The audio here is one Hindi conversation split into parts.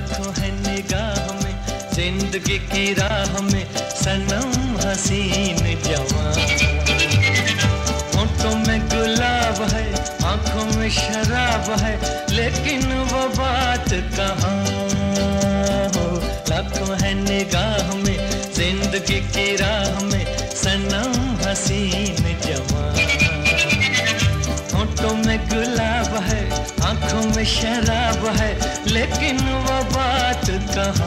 लाखों है निगाह में जिंदगी की राह में सनम हसीन जवान। होठों में गुलाब है, आंखों में शराब है, लेकिन वो बात कहाँ हो। लाखों है निगाह में जिंदगी की राह में सनम हसीन जवान। होठों में गुलाब है, आंखों में शराब है, लेकिन वो बात कहाँ।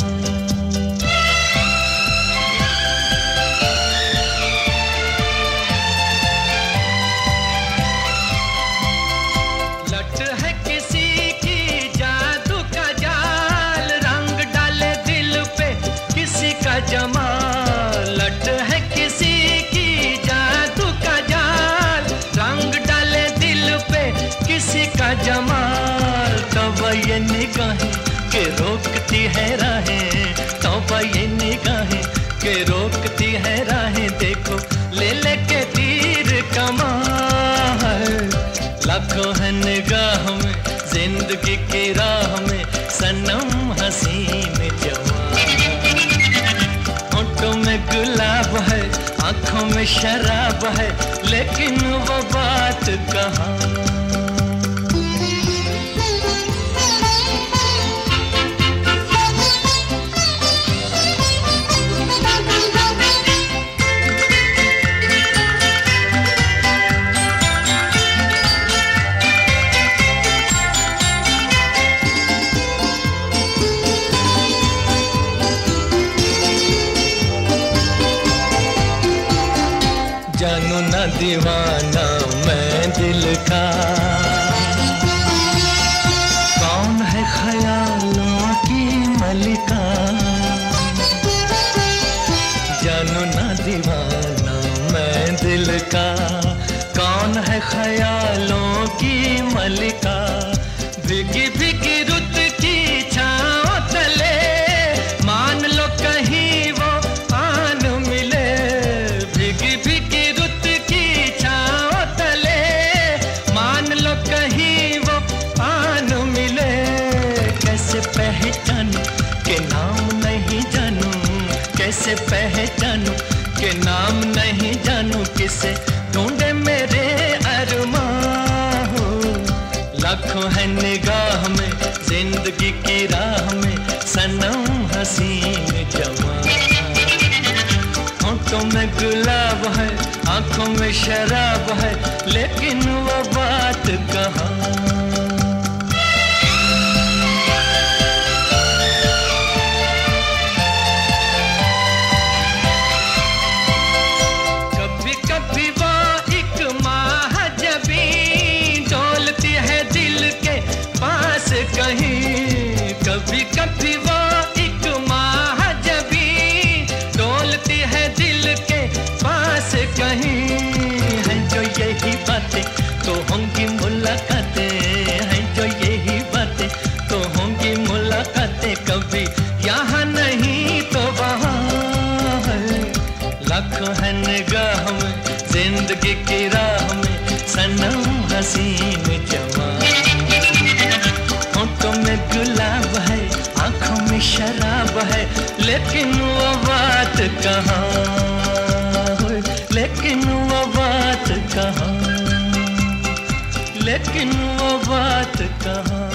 लट है किसी की जादू का जाल, रंग डाले दिल पे किसी का जमाल। लट है किसी की जादू का जाल, रंग डाले दिल पे किसी का जमाल। तौबा ये निगाहें के रोकती है राहें, तौबा ये निगाहें के रोकती है राहें, देखो ले लेके तीर कमान। लाखों है निगाह में जिंदगी की राह में सनम हसीन जवान। होठों में गुलाब है, आंखों में शराब है, लेकिन वो बात कहाँ। जानू ना दीवाना मैं दिल का, कौन है ख्यालों की मलिका। जानू ना दीवाना मैं दिल का, कौन है ख्यालों की मलिका। भीगी भीगी रुत की छाँव तले, मान लो कहीं वो आन मिले। भीगी भीगी कहीं वो आन मिले। कैसे पहचानूं के नाम नहीं जानूं, कैसे पहचानूं के नाम नहीं जानूं, किसे ढूंढे मेरे अरमान हो। लाखों है निगाह में जिंदगी की राह में सनम हसीन जवान। होठों में गुलाब है, आंखों में शराब है, लेकिन वो बात कहाँ। कभी कभी वो एक महाजबी डोलती है दिल के पास कहीं। कभी कभी वो एक महाजबी डोलती है दिल के पास कहीं। है जो यही बातें तो होंगी मुलाकातें, हैं जो यही बातें तो होंगी मुलाकातें। कभी यहाँ नहीं तो वहाँ है। लाखों है निगाह में जिंदगी की राह में सनम हसीन जवान। होठों में गुलाब है, आंखों में शराब है, लेकिन वो बात कहाँ, लेकिन वो बात कहाँ, लेकिन वो बात कहाँ।